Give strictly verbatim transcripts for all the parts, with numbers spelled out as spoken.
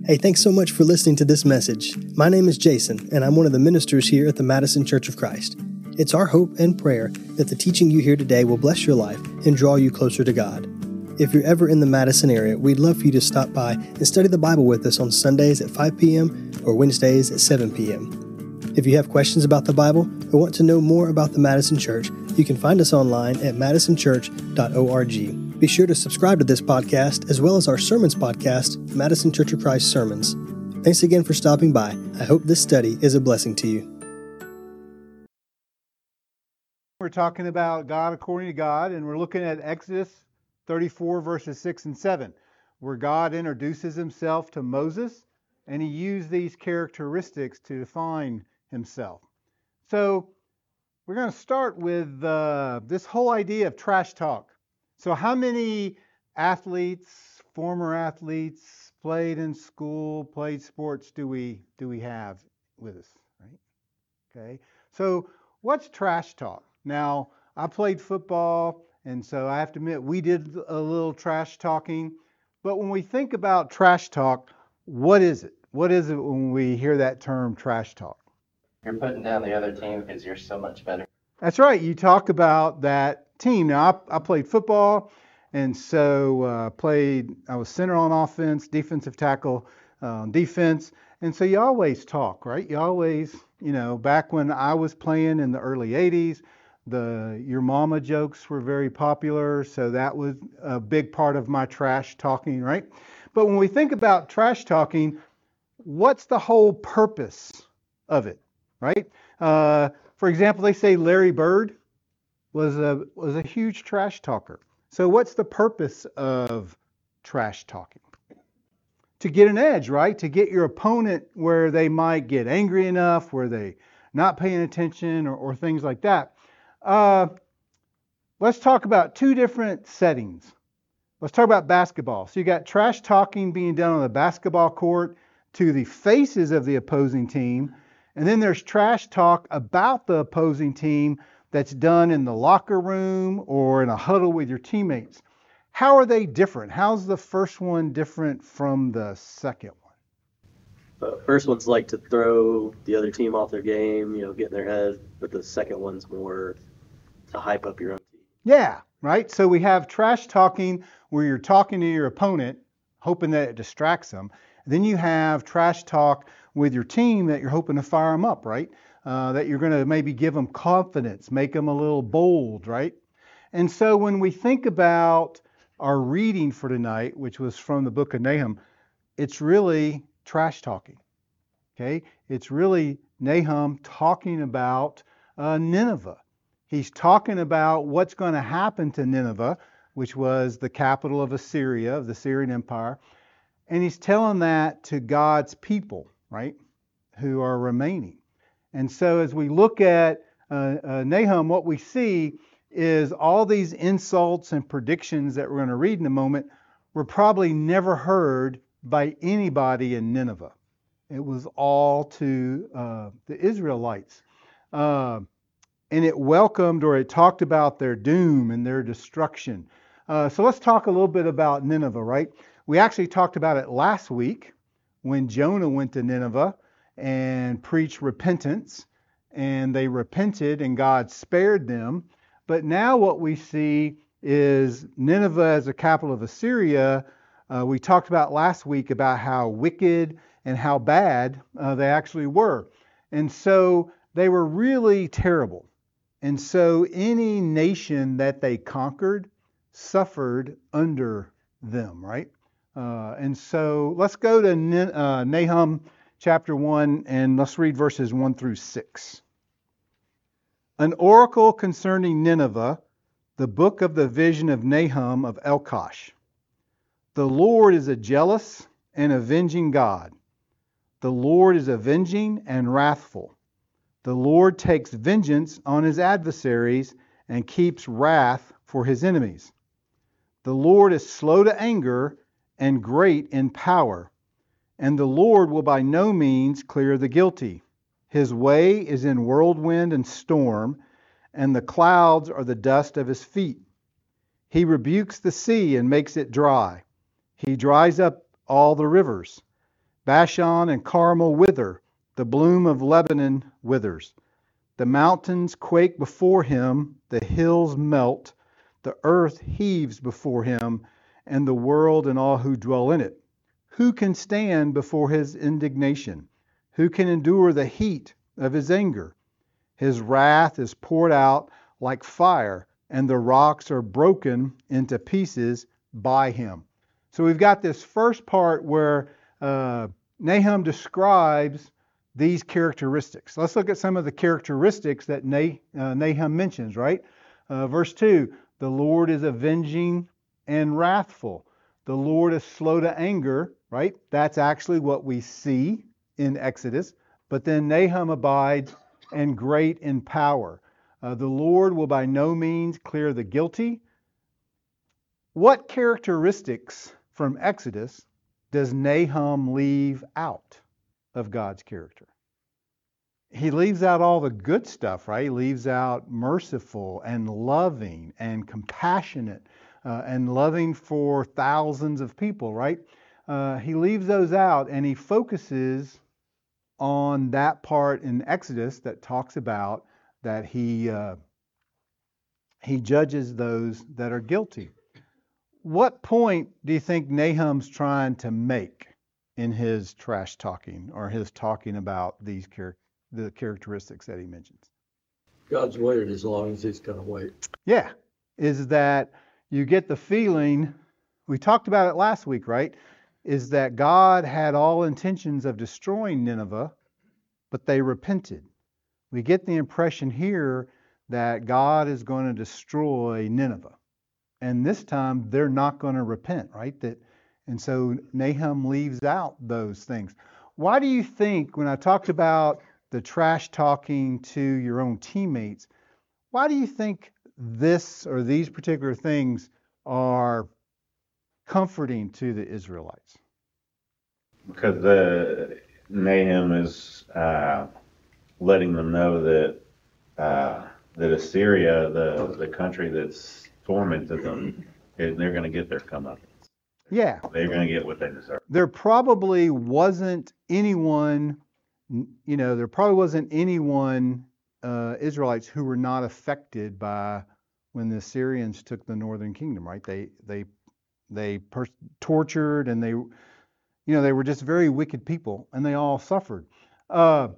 Hey, thanks so much for listening to this message. My name is Jason, and I'm one of the ministers here at the Madison Church of Christ. It's our hope and prayer that the teaching you hear today will bless your life and draw you closer to God. If you're ever in the Madison area, we'd love for you to stop by and study the Bible with us on Sundays at five p.m. or Wednesdays at seven p.m. If you have questions about the Bible or want to know more about the Madison Church, you can find us online at madison church dot org. Be sure to subscribe to this podcast as well as our sermons podcast, Madison Church of Christ Sermons. Thanks again for stopping by. I hope this study is a blessing to you. We're talking about God according to God, and we're looking at Exodus thirty-four, verses six and seven, where God introduces himself to Moses, and he used these characteristics to define himself. So we're going to start with uh, this whole idea of trash talk. So how many athletes, former athletes, played in school, played sports do we do we have with us, right? Okay. So what's trash talk? Now, I played football, and so I have to admit we did a little trash talking. But when we think about trash talk, what is it? What is it when we hear that term trash talk? You're putting down the other team because you're so much better. That's right. You talk about that team. Now, I, I played football, and so uh, played. I was center on offense, defensive tackle uh, defense, and so you always talk, right? You always, you know, back when I was playing in the early eighties, the your mama jokes were very popular, so that was a big part of my trash talking, right? But when we think about trash talking, what's the whole purpose of it, right? Uh, for example, they say Larry Bird was a was a huge trash talker. So what's the purpose of trash talking? To get an edge, right? To get your opponent where they might get angry enough, where they not paying attention, or, or things like that. Uh, let's talk about two different settings. Let's talk about basketball. So you got trash talking being done on the basketball court to the faces of the opposing team. And then there's trash talk about the opposing team that's done in the locker room or in a huddle with your teammates. How are they different? How's the first one different from the second one? The first one's like to throw the other team off their game, you know, get in their head, but the second one's more to hype up your own team. Yeah, right? So we have trash talking where you're talking to your opponent, hoping that it distracts them. Then you have trash talk with your team that you're hoping to fire them up, right? Uh, that you're going to maybe give them confidence, make them a little bold, right? And so when we think about our reading for tonight, which was from the book of Nahum, it's really trash talking, okay? It's really Nahum talking about uh, Nineveh. He's talking about what's going to happen to Nineveh, which was the capital of Assyria, of the Syrian Empire. And he's telling that to God's people, right, who are remaining. And so as we look at uh, uh, Nahum, what we see is all these insults and predictions that we're going to read in a moment were probably never heard by anybody in Nineveh. It was all to uh, the Israelites. Uh, and it welcomed, or it talked about their doom and their destruction. Uh, so let's talk a little bit about Nineveh, right? We actually talked about it last week when Jonah went to Nineveh and preached repentance, and they repented and God spared them. But now what we see is Nineveh as the capital of Assyria. Uh, we talked about last week about how wicked and how bad uh, they actually were. And so they were really terrible. And so any nation that they conquered suffered under them, right? Uh, and so let's go to uh, Nahum chapter one, and let's read verses one through six. An oracle concerning Nineveh, the book of the vision of Nahum of Elkosh. The Lord is a jealous and avenging God. The Lord is avenging and wrathful. The Lord takes vengeance on his adversaries and keeps wrath for his enemies. The Lord is slow to anger and great in power, and the Lord will by no means clear the guilty. His way is in whirlwind and storm, and the clouds are the dust of his feet. He rebukes the sea and makes it dry. He dries up all the rivers. Bashan and Carmel wither. The bloom of Lebanon withers. The mountains quake before him. The hills melt. The earth heaves before him, and the world and all who dwell in it. Who can stand before his indignation? Who can endure the heat of his anger? His wrath is poured out like fire, and the rocks are broken into pieces by him. So we've got this first part where uh, Nahum describes these characteristics. Let's look at some of the characteristics that nah- uh, Nahum mentions, right? Uh, verse two, the Lord is avenging and wrathful. The Lord is slow to anger, right? That's actually what we see in Exodus. But then Nahum abides and great in power. Uh, the Lord will by no means clear the guilty. What characteristics from Exodus does Nahum leave out of God's character? He leaves out all the good stuff, right? He leaves out merciful and loving and compassionate uh, and loving for thousands of people, right? Uh, he leaves those out and he focuses on that part in Exodus that talks about that he uh, he judges those that are guilty. What point do you think Nahum's trying to make in his trash talking or his talking about these char- the characteristics that he mentions? God's waited as long as he's going to wait. Yeah, is that you get the feeling, we talked about it last week, right? Is that God had all intentions of destroying Nineveh, but they repented. We get the impression here that God is going to destroy Nineveh. And this time they're not going to repent, right? That, and so Nahum leaves out those things. Why do you think, when I talked about the trash talking to your own teammates, why do you think this or these particular things are comforting to the Israelites? Because the Nahum is uh, letting them know that uh, that Assyria, the the country that's tormented them, they're going to get their comeuppance. Yeah. They're going to get what they deserve. There probably wasn't anyone, you know, there probably wasn't anyone, uh, Israelites, who were not affected by when the Assyrians took the northern kingdom, right? They they they pers- tortured and they, you know, they were just very wicked people, and they all suffered. Uh,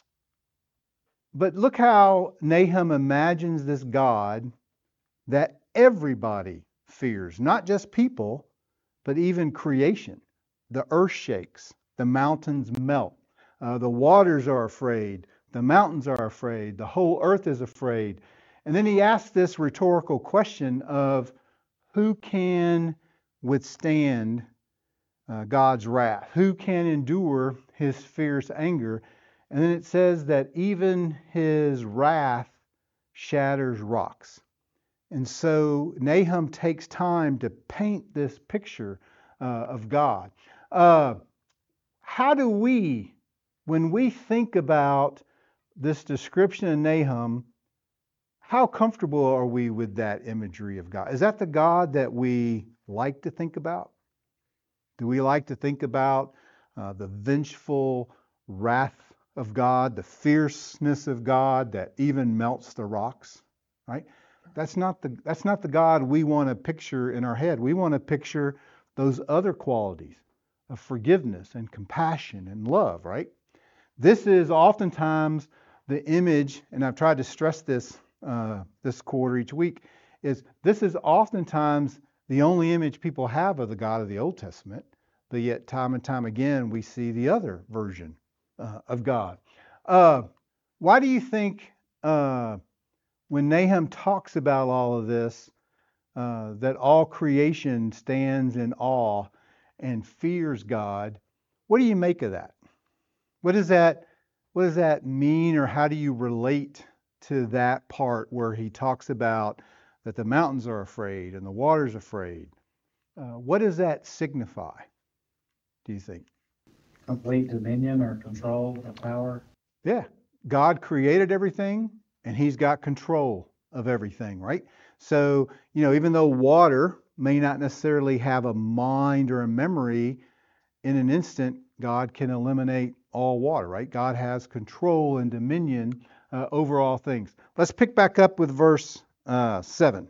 but look how Nahum imagines this God that everybody fears, not just people, but even creation. The earth shakes, the mountains melt, uh, the waters are afraid, the mountains are afraid, the whole earth is afraid. And then he asks this rhetorical question of who can withstand uh, God's wrath? Who can endure his fierce anger? And then it says that even his wrath shatters rocks. And so Nahum takes time to paint this picture uh, of God. Uh, how do we, when we think about this description of Nahum, how comfortable are we with that imagery of God? Is that the God that we like to think about? Do we like to think about uh, the vengeful wrath of God, the fierceness of God that even melts the rocks, right? That's not the that's not the God we want to picture in our head. We want to picture those other qualities of forgiveness and compassion and love, right? This is oftentimes the image, and I've tried to stress this uh, this quarter each week, is this is oftentimes the only image people have of the God of the Old Testament, but yet time and time again we see the other version uh, of God. Uh, why do you think uh, when Nahum talks about all of this, uh, that all creation stands in awe and fears God? What do you make of that? What does that what does that mean, or how do you relate to that part where he talks about that the mountains are afraid and the water's afraid? Uh, what does that signify, do you think? Complete dominion or control or power. Yeah. God created everything and he's got control of everything, right? So, you know, even though water may not necessarily have a mind or a memory, in an instant, God can eliminate all water, right? God has control and dominion uh, over all things. Let's pick back up with verse uh, seven.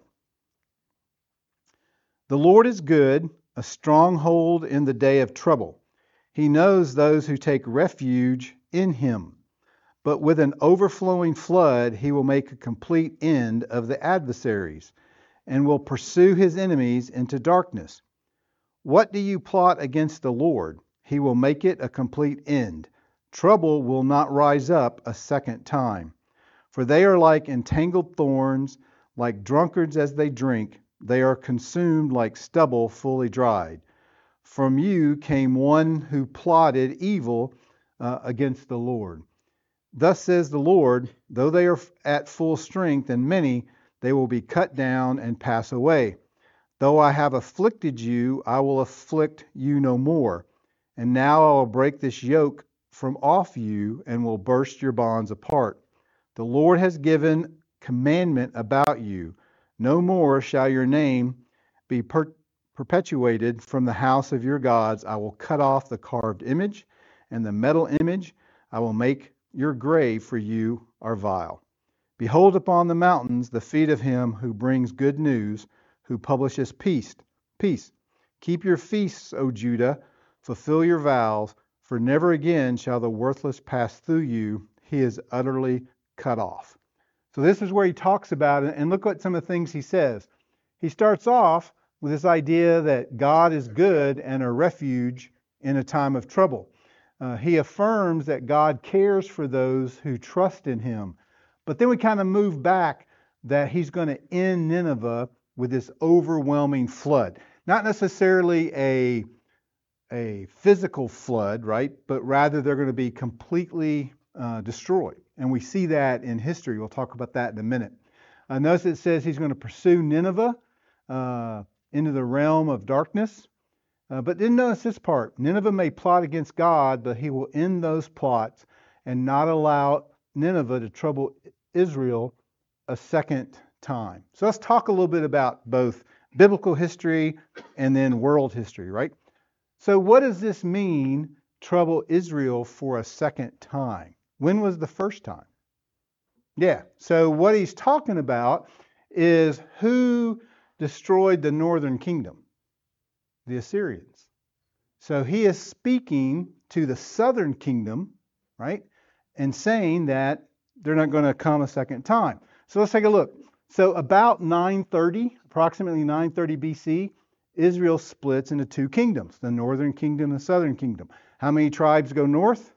The Lord is good, a stronghold in the day of trouble. He knows those who take refuge in him. But with an overflowing flood, he will make a complete end of the adversaries and will pursue his enemies into darkness. What do you plot against the Lord? He will make it a complete end. Trouble will not rise up a second time. For they are like entangled thorns, like drunkards as they drink. They are consumed like stubble fully dried. From you came one who plotted evil uh, against the Lord. Thus says the Lord, though they are at full strength and many, they will be cut down and pass away. Though I have afflicted you, I will afflict you no more. And now I will break this yoke from off you and will burst your bonds apart. The Lord has given commandment about you. No more shall your name be per- perpetuated from the house of your gods. I will cut off the carved image and the metal image. I will make your grave for you are vile. Behold upon the mountains the feet of him who brings good news, who publishes peace. Peace. Keep your feasts, O Judah, fulfill your vows, for never again shall the worthless pass through you. He is utterly cut off. So this is where he talks about it, and look at some of the things he says. He starts off with this idea that God is good and a refuge in a time of trouble. Uh, he affirms that God cares for those who trust in him. But then we kind of move back that he's going to end Nineveh with this overwhelming flood. Not necessarily a, a physical flood, right? But rather they're going to be completely uh, destroyed. And we see that in history. We'll talk about that in a minute. Uh, notice it says he's going to pursue Nineveh uh, into the realm of darkness. Uh, but then notice this part. Nineveh may plot against God, but he will end those plots and not allow Nineveh to trouble Israel a second time. So let's talk a little bit about both biblical history and then world history, right? So what does this mean, trouble Israel for a second time? When was the first time? Yeah, so what he's talking about is who destroyed the northern kingdom? The Assyrians. So he is speaking to the southern kingdom, right? And saying that they're not going to come a second time. So let's take a look. So about nine thirty, approximately nine thirty B C, Israel splits into two kingdoms, the northern kingdom and the southern kingdom. How many tribes go north?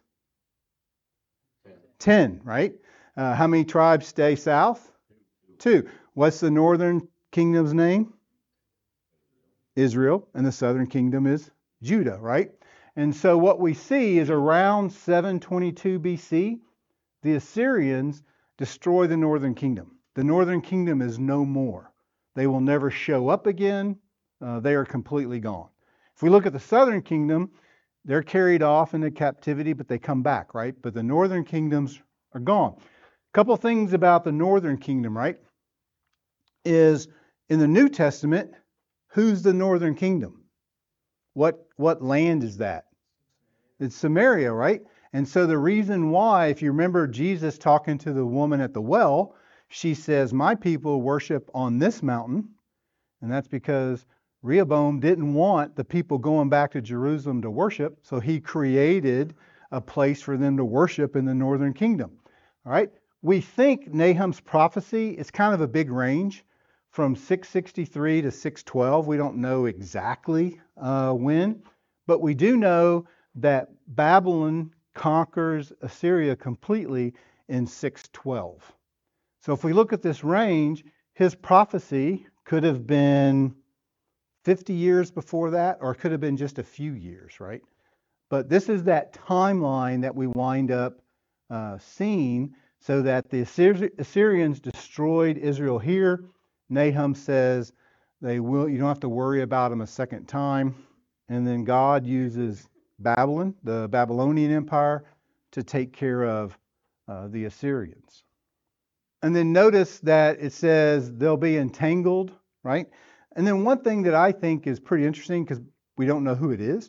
Ten, right? Uh, how many tribes stay south? Two. What's the northern kingdom's name? Israel, and the southern kingdom is Judah, right? And so what we see is around seven twenty-two B C, the Assyrians destroy the northern kingdom. The northern kingdom is no more. They will never show up again. Uh, they are completely gone. If we look at the southern kingdom, they're carried off into captivity, but they come back, right? But the northern kingdoms are gone. A couple of things about the northern kingdom, right? Is in the New Testament, who's the northern kingdom? What what land is that? It's Samaria, right? And so the reason why, if you remember Jesus talking to the woman at the well, she says, my people worship on this mountain. And that's because Rehoboam didn't want the people going back to Jerusalem to worship. So he created a place for them to worship in the northern kingdom. All right. We think Nahum's prophecy is kind of a big range. From six sixty-three to six twelve, we don't know exactly uh, when, but we do know that Babylon conquers Assyria completely in six twelve. So if we look at this range, his prophecy could have been fifty years before that, or it could have been just a few years, right? But this is that timeline that we wind up uh, seeing, so that the Assyri- Assyrians destroyed Israel here. Nahum says they will. You don't have to worry about them a second time. And then God uses Babylon, the Babylonian Empire, to take care of uh, the Assyrians. And then notice that it says they'll be entangled, right? And then one thing that I think is pretty interesting, because we don't know who it is,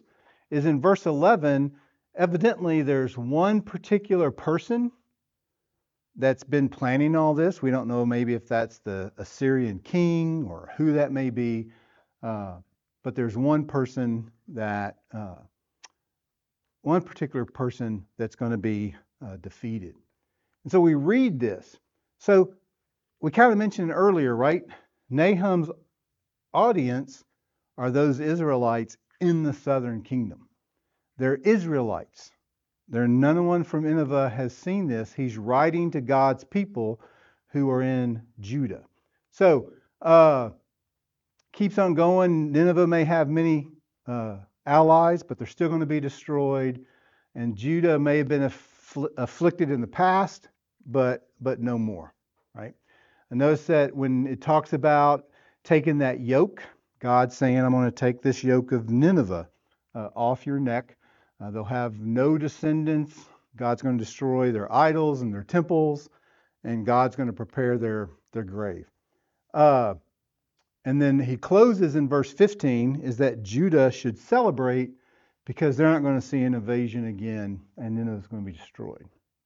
is in verse eleven, evidently there's one particular person that's been planning all this. We don't know maybe if that's the Assyrian king or who that may be, uh, but there's one person that, uh, one particular person that's going to be uh, defeated. And so we read this. So we kind of mentioned earlier, right? Nahum's audience are those Israelites in the southern kingdom. They're Israelites. There, none one from Nineveh has seen this. He's writing to God's people who are in Judah. So, uh, keeps on going. Nineveh may have many uh, allies, but they're still going to be destroyed. And Judah may have been affl- afflicted in the past, but but no more, right? And notice that when it talks about taking that yoke, God's saying, I'm going to take this yoke of Nineveh uh, off your neck. Uh, they'll have no descendants. God's going to destroy their idols and their temples, and God's going to prepare their, their grave. Uh, and then he closes in verse fifteen, is that Judah should celebrate because they're not going to see an invasion again, and then it's going to be destroyed.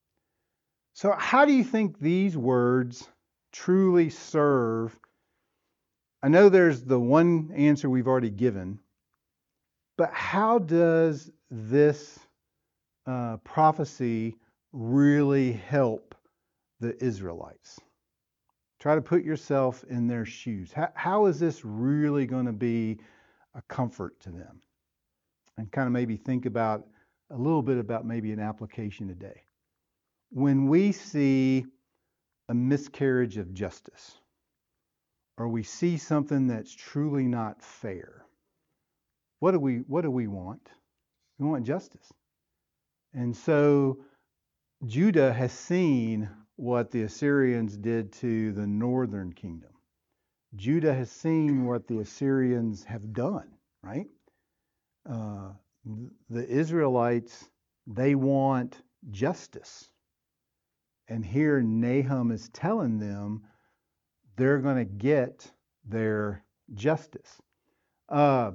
So how do you think these words truly serve? I know there's the one answer we've already given, but how does this uh, prophecy really help the Israelites? Try to put yourself in their shoes. How, how is this really going to be a comfort to them? And kind of maybe think about a little bit about maybe an application today. When we see a miscarriage of justice, or we see something that's truly not fair, what do we what do we want? We want justice. And so Judah has seen what the Assyrians did to the northern kingdom. Judah has seen what the Assyrians have done, right? Uh, the Israelites, they want justice. And here Nahum is telling them they're going to get their justice. Uh,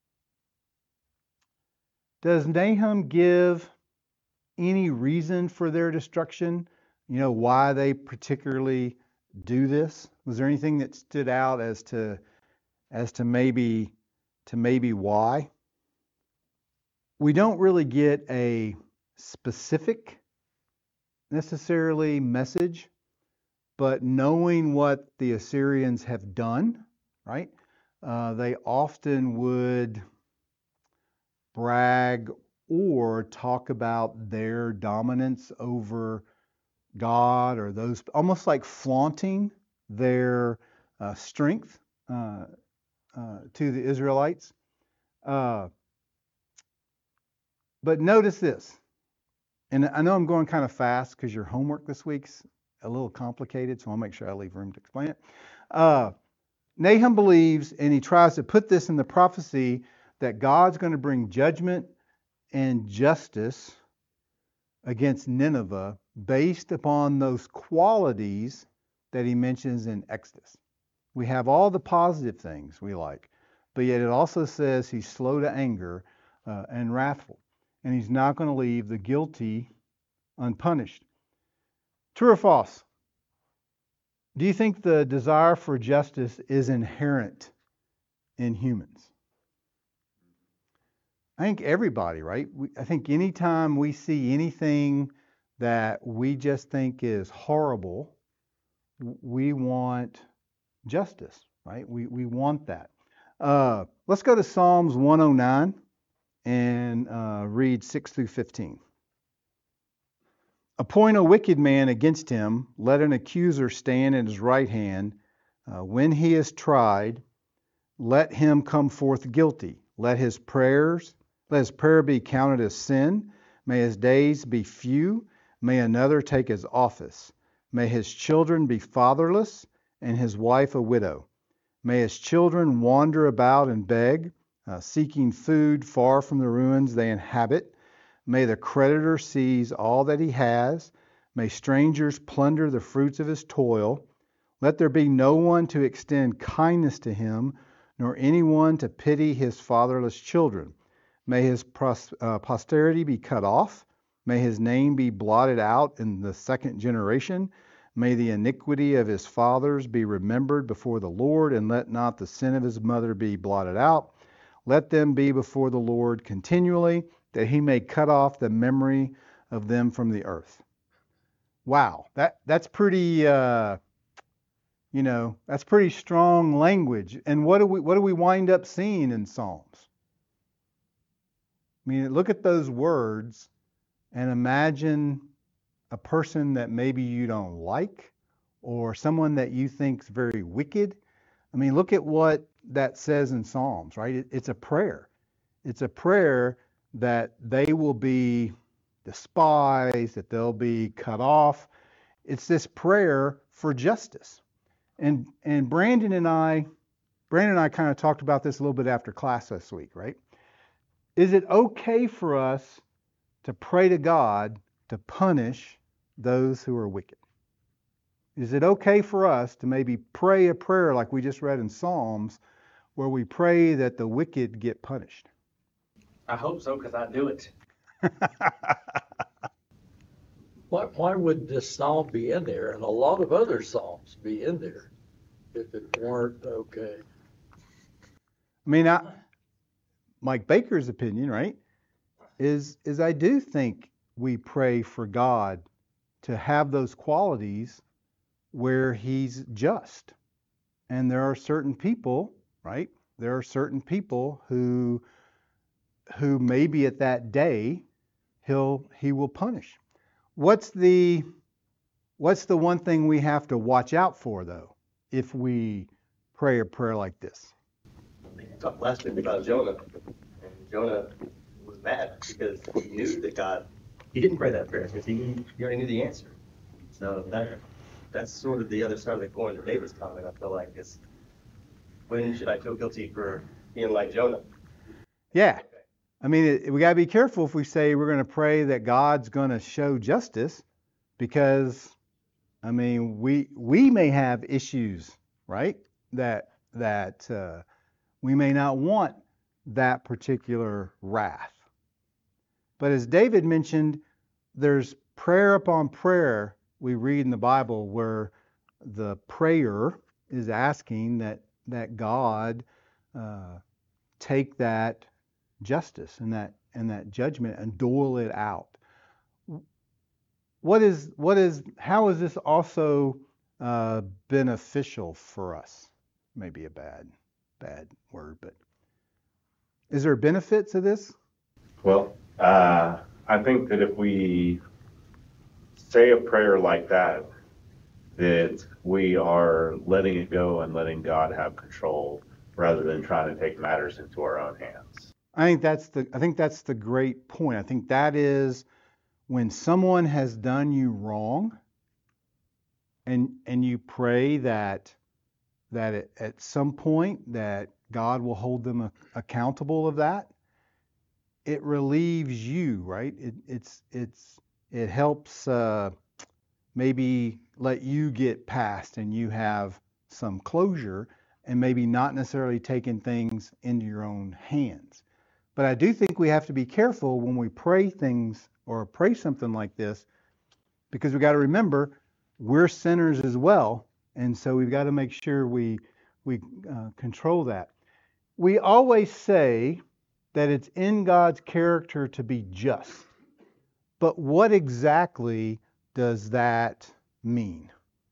does Nahum give any reason for their destruction? You know, why they particularly do this? Was there anything that stood out as to as to maybe to maybe why? We don't really get a specific necessarily message, but knowing what the Assyrians have done, right? Uh, they often would brag or talk about their dominance over God, or those, almost like flaunting their uh, strength uh, uh, to the Israelites. Uh, but notice this, and I know I'm going kind of fast because your homework this week's a little complicated, so I'll make sure I leave room to explain it. Uh, Nahum believes, and he tries to put this in the prophecy, that God's going to bring judgment and justice against Nineveh based upon those qualities that he mentions in Exodus. We have all the positive things we like, but yet it also says he's slow to anger uh, and wrathful, and he's not going to leave the guilty unpunished. True or false? Do you think the desire for justice is inherent in humans? I think everybody, right? We, I think anytime we see anything that we just think is horrible, we want justice, right? We we want that. Uh, let's go to Psalms one oh nine and uh, read six through fifteen. Appoint a wicked man against him, let an accuser stand at his right hand. Uh, when he is tried, let him come forth guilty. Let his prayers, let his prayer be counted as sin. May his days be few. May another take his office. May his children be fatherless, and his wife a widow. May his children wander about and beg, uh, seeking food far from the ruins they inhabit. May the creditor seize all that he has. May strangers plunder the fruits of his toil. Let there be no one to extend kindness to him, nor anyone to pity his fatherless children. May his pros, uh, posterity be cut off. May his name be blotted out in the second generation. May the iniquity of his fathers be remembered before the Lord, and let not the sin of his mother be blotted out. Let them be before the Lord continually, that he may cut off the memory of them from the earth. Wow, that that's pretty, uh, you know, that's pretty strong language. And what do we what do we wind up seeing in Psalms? I mean, look at those words and imagine a person that maybe you don't like, or someone that you think's very wicked. I mean, look at what that says in Psalms, right? It, it's a prayer. It's a prayer that they will be despised, that they'll be cut off. It's this prayer for justice. And and Brandon and I, Brandon and I kind of talked about this a little bit after class this week, right? Is it okay for us to pray to God to punish those who are wicked? Is it okay for us to maybe pray a prayer like we just read in Psalms, where we pray that the wicked get punished? I hope so, because I do it. Why, why would this psalm be in there and a lot of other psalms be in there if it weren't okay? I mean, I, Mike Baker's opinion, right, is is I do think we pray for God to have those qualities where he's just. And there are certain people, right? There are certain people who who maybe at that day he'll he will punish. What's the what's the one thing we have to watch out for, though, if we pray a prayer like this? We talked last week about Jonah, and Jonah was mad because he knew that God, he didn't pray that prayer because he, he already knew the answer. So that that's sort of the other side of the coin that David's comment, I feel like, is when should I feel guilty for being like Jonah? Yeah. I mean, it, we got to be careful if we say we're going to pray that God's going to show justice, because, I mean, we we may have issues, right? That that uh, we may not want that particular wrath. But as David mentioned, there's prayer upon prayer we read in the Bible where the prayer is asking that that God uh, take that justice and that and that judgment and dole it out. What is what is how is this also uh, beneficial for us? Maybe a bad bad word, but is there a benefit to this? Well, uh, I think that if we say a prayer like that, that we are letting it go and letting God have control rather than trying to take matters into our own hands. I think that's the I think that's the great point. I think that is when someone has done you wrong, and and you pray that that it, at some point that God will hold them a, accountable of that. It relieves you, right? It it's it's it helps uh, maybe let you get past and you have some closure and maybe not necessarily taking things into your own hands. But I do think we have to be careful when we pray things or pray something like this, because we got to remember we're sinners as well, and so we've got to make sure we we uh, control that. We always say that it's in God's character to be just, but what exactly does that mean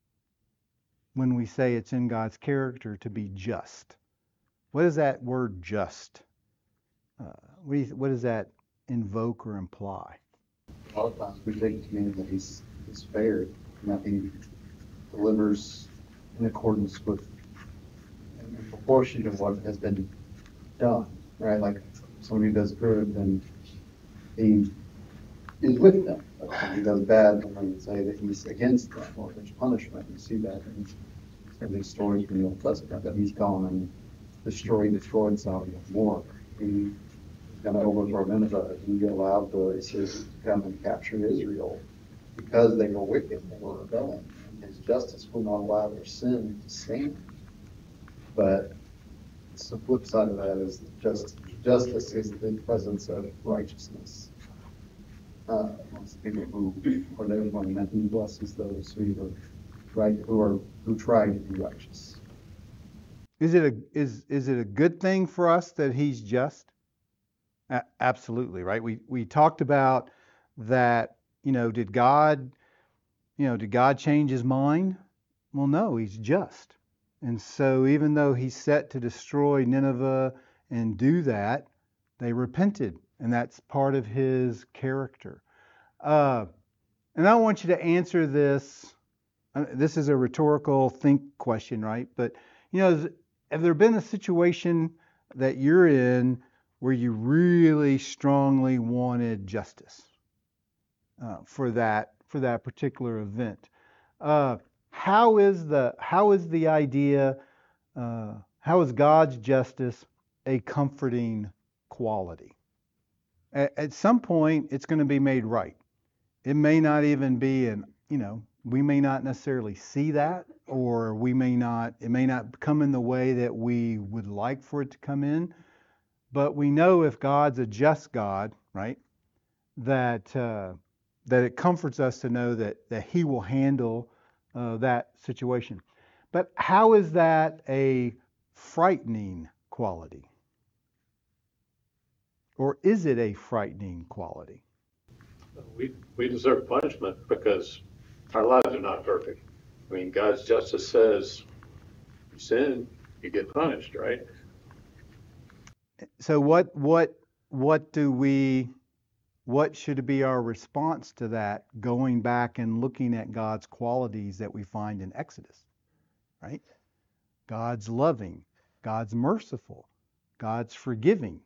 when we say it's in God's character to be just? What does that word just? Uh, what, do you, what does that invoke or imply? A lot of times we take it to mean that he's, he's fair, and that he delivers in accordance with, in proportion to what has been done, right? Like somebody who does good, then he is with them. But if he does bad, then we say that he's against them, or there's punishment. You see that in some of these stories from the Old Testament, that he's gone and destroyed, destroyed Sodom and Gomorrah. He going to overthrow Nineveh. He allowed the Assyrians to come and capture Israel because they were wicked, they were rebelling. And his justice will not allow their sin to stand. But the flip side of that is just, justice is the presence of righteousness. Uh, amongst people who are living on, and he blesses those who are right, who are, who try to be righteous. Is it a is is it a good thing for us that he's just? A- absolutely, right? We we talked about that, you know, did God, you know, did God change his mind? Well, no, he's just. And so even though he's set to destroy Nineveh and do that, they repented, and that's part of his character. Uh, and I want you to answer this. Uh, this is a rhetorical think question, right? But, you know, is- have there been a situation that you're in where you really strongly wanted justice uh, for that for that particular event? Uh, how is the how is the idea? Uh, how is God's justice a comforting quality? At, at some point, it's going to be made right. It may not even be an, you know, we may not necessarily see that, or we may not, it may not come in the way that we would like for it to come in. But we know if God's a just God, right, that uh, that it comforts us to know that that He will handle uh, that situation. But how is that a frightening quality? Or is it a frightening quality? We, we deserve punishment because our lives are not perfect. I mean, God's justice says, you sin, you get punished, right? So what what what do we what should be our response to that, going back and looking at God's qualities that we find in Exodus, right? God's loving, God's merciful, God's forgiving.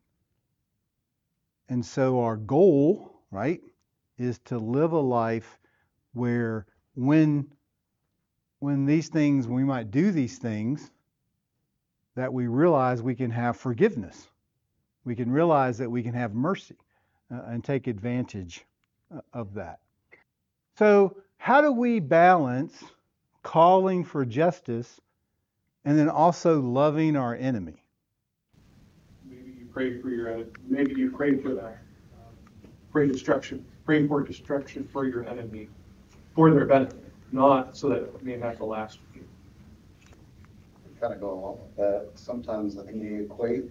And so our goal, right, is to live a life where when when these things, we might do these things, that we realize we can have forgiveness. We can realize that we can have mercy uh, and take advantage uh, of that. So how do we balance calling for justice and then also loving our enemy? Maybe you pray for your enemy. Maybe you pray for that. Uh, pray destruction. Pray for destruction for your enemy, for their benefit, not so that it may have to last with you. Kind of go along with that. Sometimes I think we equate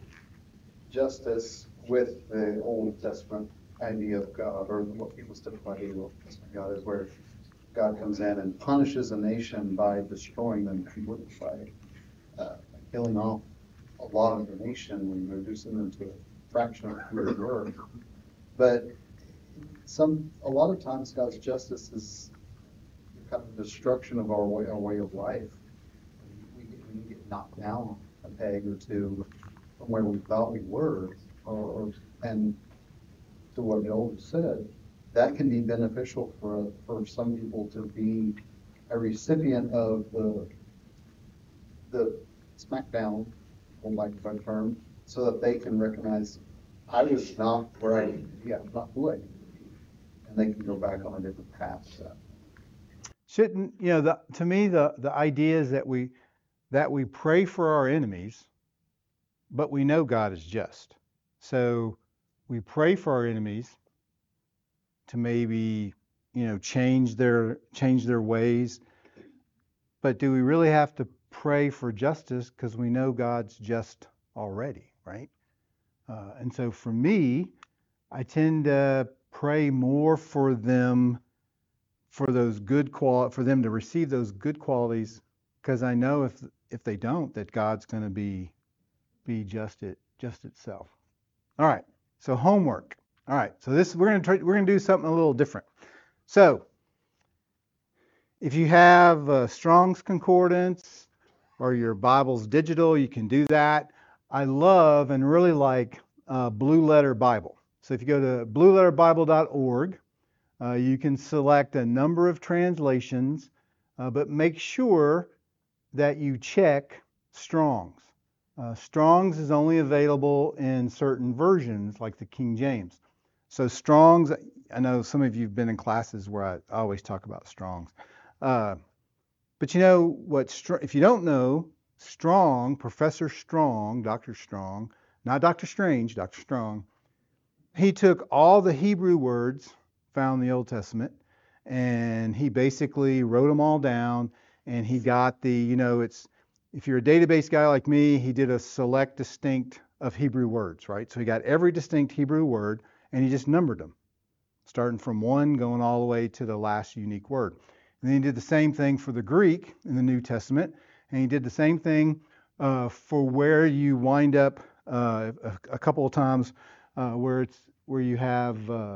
justice with the Old Testament idea of God, or what people typically the Old Testament God is, where God comes in and punishes a nation by destroying them completely, by uh, killing off a lot of the nation and reducing them to a fraction of who they were. But some, a lot of times, God's justice is kind of destruction of our way, our way of life. We get, we get knocked down a peg or two from where we thought we were, or, or and to what the old said, that can be beneficial for for some people to be a recipient of the the smackdown, for lack of a better term, so that they can recognize I was not where I need to be, I'm not who I need to be, and they can go back on a different path. So. Shouldn't, you know, the, to me, the, the idea is that we that we pray for our enemies, but we know God is just. So we pray for our enemies to maybe, you know, change their change their ways. But do we really have to pray for justice because we know God's just already, right? Uh, and so for me, I tend to pray more for them, for those good qual for them to receive those good qualities, because I know if if they don't, that God's going to be be just it just itself. All right. So homework. All right. So this we're going to try, we're going to do something a little different. So if you have a Strong's Concordance or your Bible's digital, you can do that. I love and really like uh, Blue Letter Bible. So if you go to blue letter bible dot org, uh, you can select a number of translations, uh, but make sure that you check Strong's. Uh, Strong's is only available in certain versions, like the King James. So Strong's, I know some of you have been in classes where I always talk about Strong's. Uh, but you know what? If you don't know, Strong, Professor Strong, Doctor Strong, not Doctor Strange, Doctor Strong, he took all the Hebrew words found in the Old Testament and he basically wrote them all down, and he got the, you know, it's, if you're a database guy like me, he did a select distinct of Hebrew words, right? So he got every distinct Hebrew word and he just numbered them, starting from one going all the way to the last unique word. And then he did the same thing for the Greek in the New Testament, and he did the same thing uh, for where you wind up uh, a, a couple of times uh, where it's where you have uh,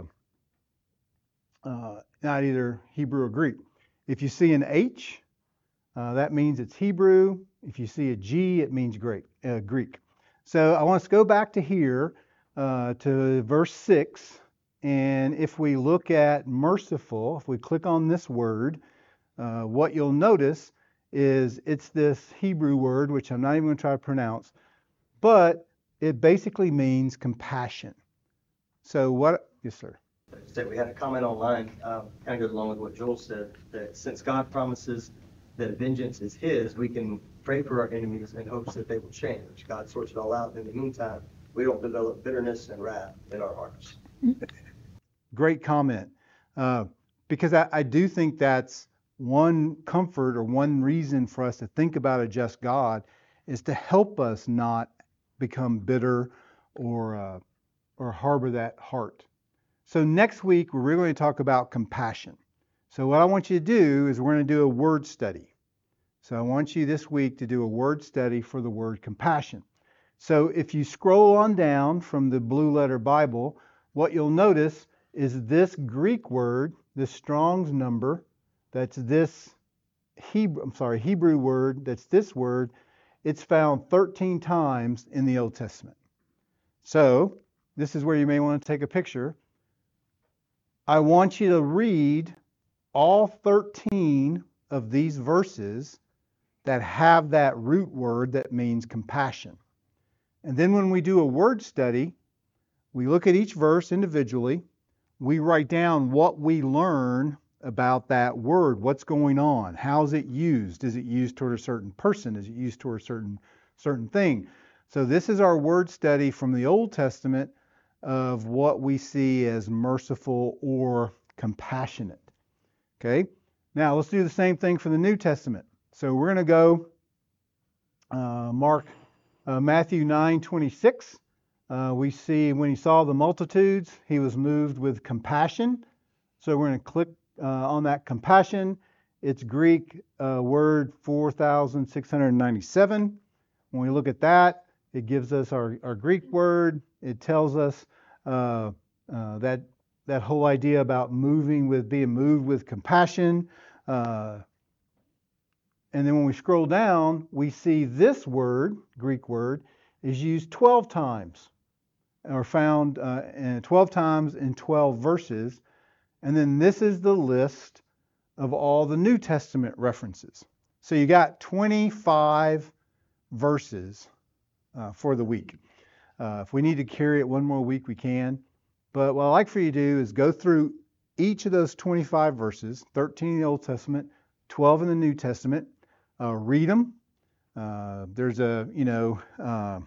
uh, not either Hebrew or Greek. If you see an H, uh, that means it's Hebrew. If you see a G, it means Greek. Uh, Greek. So I want us to go back to here uh, to verse six, and if we look at merciful, if we click on this word, uh, what you'll notice is it's this Hebrew word, which I'm not even going to try to pronounce, but it basically means compassion. So what? Yes, sir. That we had a comment online, uh, kind of goes along with what Joel said, that since God promises that vengeance is his, we can pray for our enemies in hopes that they will change. God sorts it all out. In the meantime, we don't develop bitterness and wrath in our hearts. Great comment. Uh, because I, I do think that's one comfort or one reason for us to think about a just God is to help us not become bitter or uh, or harbor that heart. So next week, we're going to talk about compassion. So what I want you to do is we're going to do a word study. So I want you this week to do a word study for the word compassion. So if you scroll on down from the Blue Letter Bible, what you'll notice is this Greek word, this Strong's number, that's this Hebrew, I'm sorry, Hebrew word, that's this word, it's found thirteen times in the Old Testament. So this is where you may want to take a picture. I want you to read all thirteen of these verses that have that root word that means compassion. And then when we do a word study, we look at each verse individually. We write down what we learn about that word, what's going on, how's it used, is it used toward a certain person, is it used toward a certain certain thing. So this is our word study from the Old Testament of what we see as merciful or compassionate. Okay, now let's do the same thing for the New Testament. So we're going to go uh, Mark, uh, Matthew nine twenty-six. Uh, we see when he saw the multitudes, he was moved with compassion. So we're going to click uh, on that compassion. It's Greek uh, word four thousand six hundred ninety-seven. When we look at that, it gives us our, our Greek word. It tells us uh, uh, that that whole idea about moving with, being moved with compassion. Uh, and then when we scroll down, we see this word, Greek word, is used twelve times, or found uh, in twelve times in twelve verses. And then this is the list of all the New Testament references. So you got twenty-five verses uh, for the week. Uh, if we need to carry it one more week, we can. But what I'd like for you to do is go through each of those twenty-five verses, thirteen in the Old Testament, twelve in the New Testament, uh, read them. Uh, there's a, you know, uh,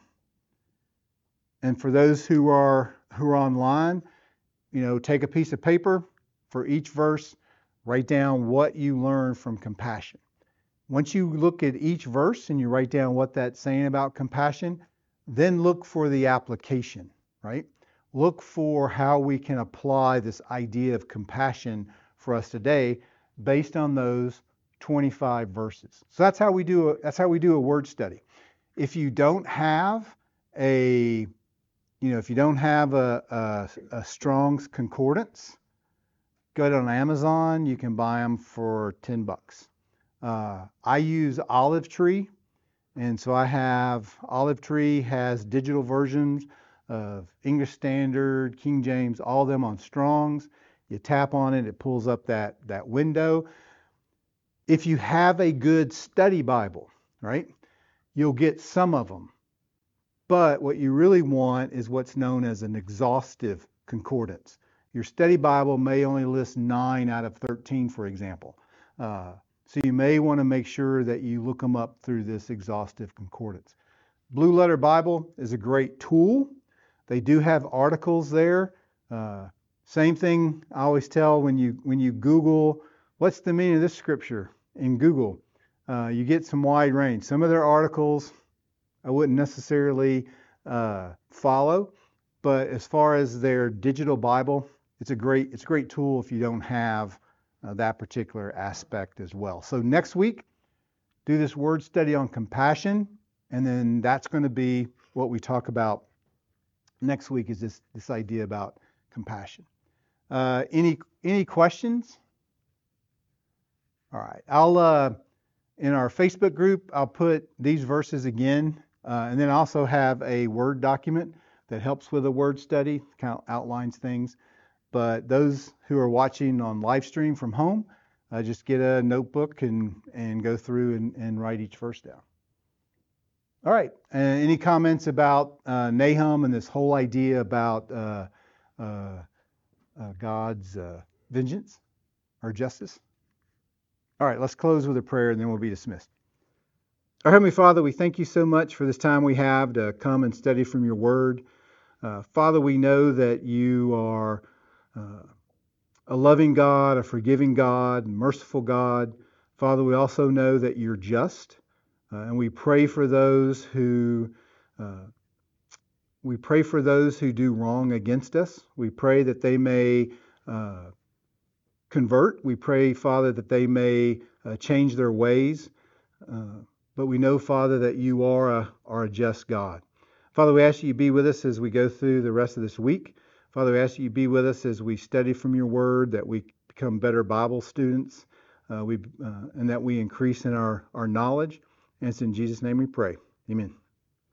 and for those who are who are online, you know, take a piece of paper for each verse, write down what you learned from compassion. Once you look at each verse and you write down what that's saying about compassion, then look for the application, right? Look for how we can apply this idea of compassion for us today based on those twenty-five verses. So that's how we do a, that's how we do a word study. If you don't have a, you know, if you don't have a, a, a Strong's Concordance, go on Amazon. You can buy them for ten bucks. Uh, I use Olive Tree, and so I have Olive Tree has digital versions of English Standard, King James, all of them on Strong's. You tap on it, it pulls up that, that window. If you have a good study Bible, right, you'll get some of them. But what you really want is what's known as an exhaustive concordance. Your study Bible may only list nine out of thirteen, for example. Uh, So you may want to make sure that you look them up through this exhaustive concordance. Blue Letter Bible is a great tool. They do have articles there. Uh, same thing I always tell when you when you Google, what's the meaning of this scripture in Google? Uh, you get some wide range. Some of their articles I wouldn't necessarily uh, follow, but as far as their digital Bible, it's a great it's a great tool if you don't have uh, that particular aspect as well. So next week, do this word study on compassion, and then that's going to be what we talk about next week, is this this idea about compassion. Uh, any any questions? All right, I'll uh, in our Facebook group, I'll put these verses again, uh, and then I also have a Word document that helps with a word study, kind of outlines things. But those who are watching on live stream from home, uh, just get a notebook and and go through and, and write each verse down. All right. Uh, any comments about uh, Nahum and this whole idea about uh, uh, uh, God's uh, vengeance or justice? All right, let's close with a prayer and then we'll be dismissed. Our Heavenly Father, we thank you so much for this time we have to come and study from your word. Uh, Father, we know that you are uh, a loving God, a forgiving God, merciful God. Father, we also know that you're just. Uh, and we pray for those who uh, we pray for those who do wrong against us. We pray that they may uh, convert. We pray, Father, that they may uh, change their ways. Uh, but we know, Father, that you are a, are a just God. Father, we ask you to be with us as we go through the rest of this week. Father, we ask you to be with us as we study from your word, that we become better Bible students, uh, we uh, and that we increase in our, our knowledge. And it's in Jesus' name we pray. Amen.